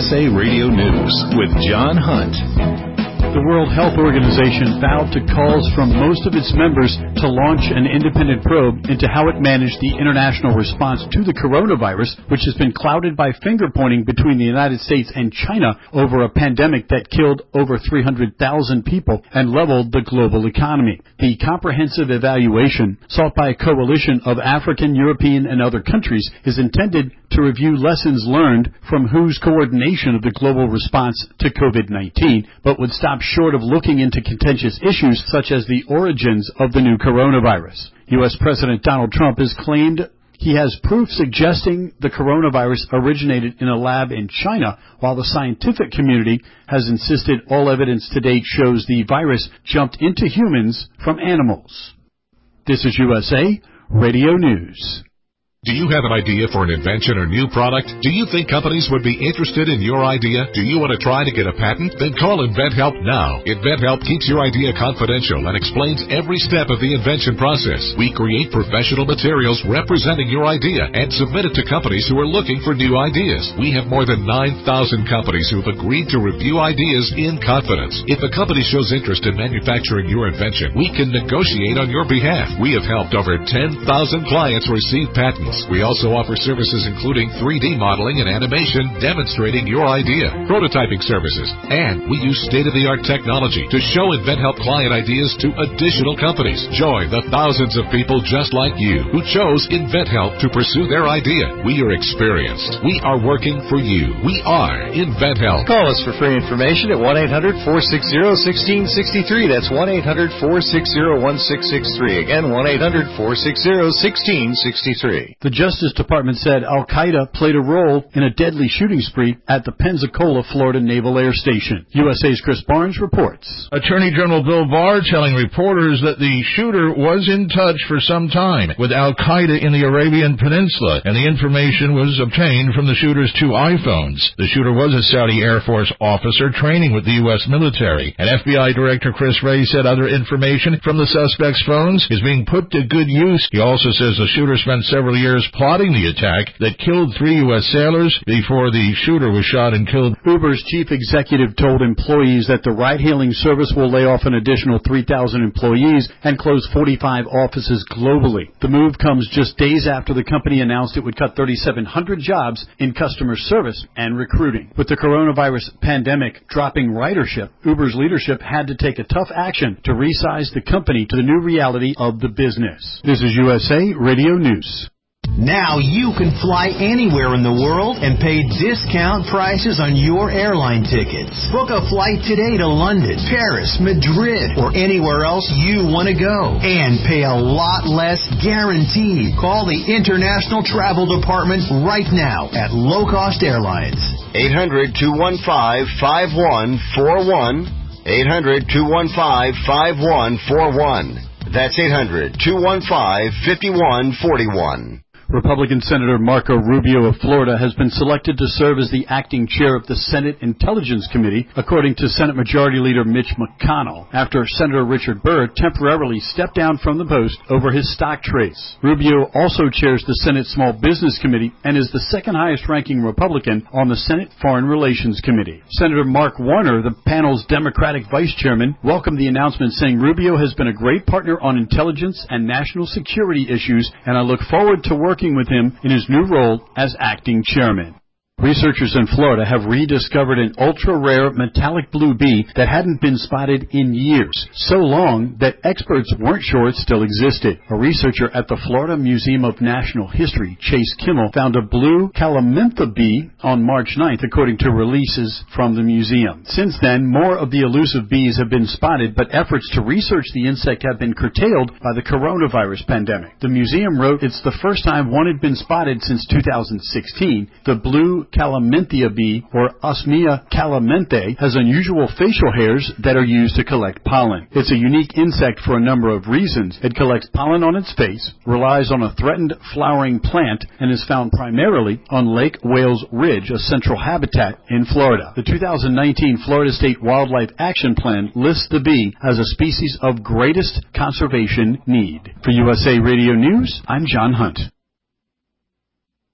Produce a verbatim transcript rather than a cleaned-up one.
S A Radio News with John Hunt. The World Health Organization bowed to calls from most of its members to launch an independent probe into how it managed the international response to the coronavirus, which has been clouded by finger-pointing between the United States and China over a pandemic that killed over three hundred thousand people and leveled the global economy. The comprehensive evaluation, sought by a coalition of African, European, and other countries, is intended to review lessons learned from W H O's coordination of the global response to COVID nineteen, but would stop short of looking into contentious issues such as the origins of the new coronavirus. U S President Donald Trump has claimed he has proof suggesting the coronavirus originated in a lab in China, while the scientific community has insisted all evidence to date shows the virus jumped into humans from animals. This is U S A Radio News. Do you have an idea for an invention or new product? Do you think companies would be interested in your idea? Do you want to try to get a patent? Then call InventHelp now. InventHelp keeps your idea confidential and explains every step of the invention process. We create professional materials representing your idea and submit it to companies who are looking for new ideas. We have more than nine thousand companies who have agreed to review ideas in confidence. If a company shows interest in manufacturing your invention, we can negotiate on your behalf. We have helped over ten thousand clients receive patents. We also offer services including three D modeling and animation demonstrating your idea, prototyping services, and we use state-of-the-art technology to show InventHelp client ideas to additional companies. Join the thousands of people just like you who chose InventHelp to pursue their idea. We are experienced. We are working for you. We are InventHelp. Call us for free information at one eight hundred, four six zero, one six six three. That's one eight hundred, four six zero, one six six three. Again, one eight hundred, four six zero, one six six three. The Justice Department said Al-Qaeda played a role in a deadly shooting spree at the Pensacola, Florida Naval Air Station. U S A's Chris Barnes reports. Attorney General Bill Barr telling reporters that the shooter was in touch for some time with Al-Qaeda in the Arabian Peninsula, and the information was obtained from the shooter's two iPhones. The shooter was a Saudi Air Force officer training with the U S military, and F B I Director Chris Wray said other information from the suspect's phones is being put to good use. He also says the shooter spent several years plotting the attack that killed three U S sailors before the shooter was shot and killed. Uber's chief executive told employees that the ride-hailing service will lay off an additional three thousand employees and close forty-five offices globally. The move comes just days after the company announced it would cut thirty-seven hundred jobs in customer service and recruiting. With the coronavirus pandemic dropping ridership, Uber's leadership had to take a tough action to resize the company to the new reality of the business. This is U S A Radio News. Now you can fly anywhere in the world and pay discount prices on your airline tickets. Book a flight today to London, Paris, Madrid, or anywhere else you want to go. And pay a lot less guaranteed. Call the International Travel Department right now at Low Cost Airlines. eight hundred, two one five, five one four one. eight hundred, two one five, five one four one. That's eight hundred, two one five, five one four one. Republican Senator Marco Rubio of Florida has been selected to serve as the acting chair of the Senate Intelligence Committee, according to Senate Majority Leader Mitch McConnell, after Senator Richard Burr temporarily stepped down from the post over his stock trace. Rubio also chairs the Senate Small Business Committee and is the second highest-ranking Republican on the Senate Foreign Relations Committee. Senator Mark Warner, the panel's Democratic vice chairman, welcomed the announcement, saying Rubio has been a great partner on intelligence and national security issues, and I look forward to working with him in his new role as acting chairman. Researchers in Florida have rediscovered an ultra-rare metallic blue bee that hadn't been spotted in years, so long that experts weren't sure it still existed. A researcher at the Florida Museum of Natural History, Chase Kimmel, found a blue calamintha bee on March ninth, according to releases from the museum. Since then, more of the elusive bees have been spotted, but efforts to research the insect have been curtailed by the coronavirus pandemic. The museum wrote it's the first time one had been spotted since two thousand sixteen. The blue Calamintha bee, or Osmia calaminthae, has unusual facial hairs that are used to collect pollen. It's a unique insect for a number of reasons. It collects pollen on its face, relies on a threatened flowering plant, and is found primarily on Lake Wales Ridge, a central habitat in Florida. The two thousand nineteen Florida State Wildlife Action Plan lists the bee as a species of greatest conservation need. For U S A Radio News, I'm John Hunt.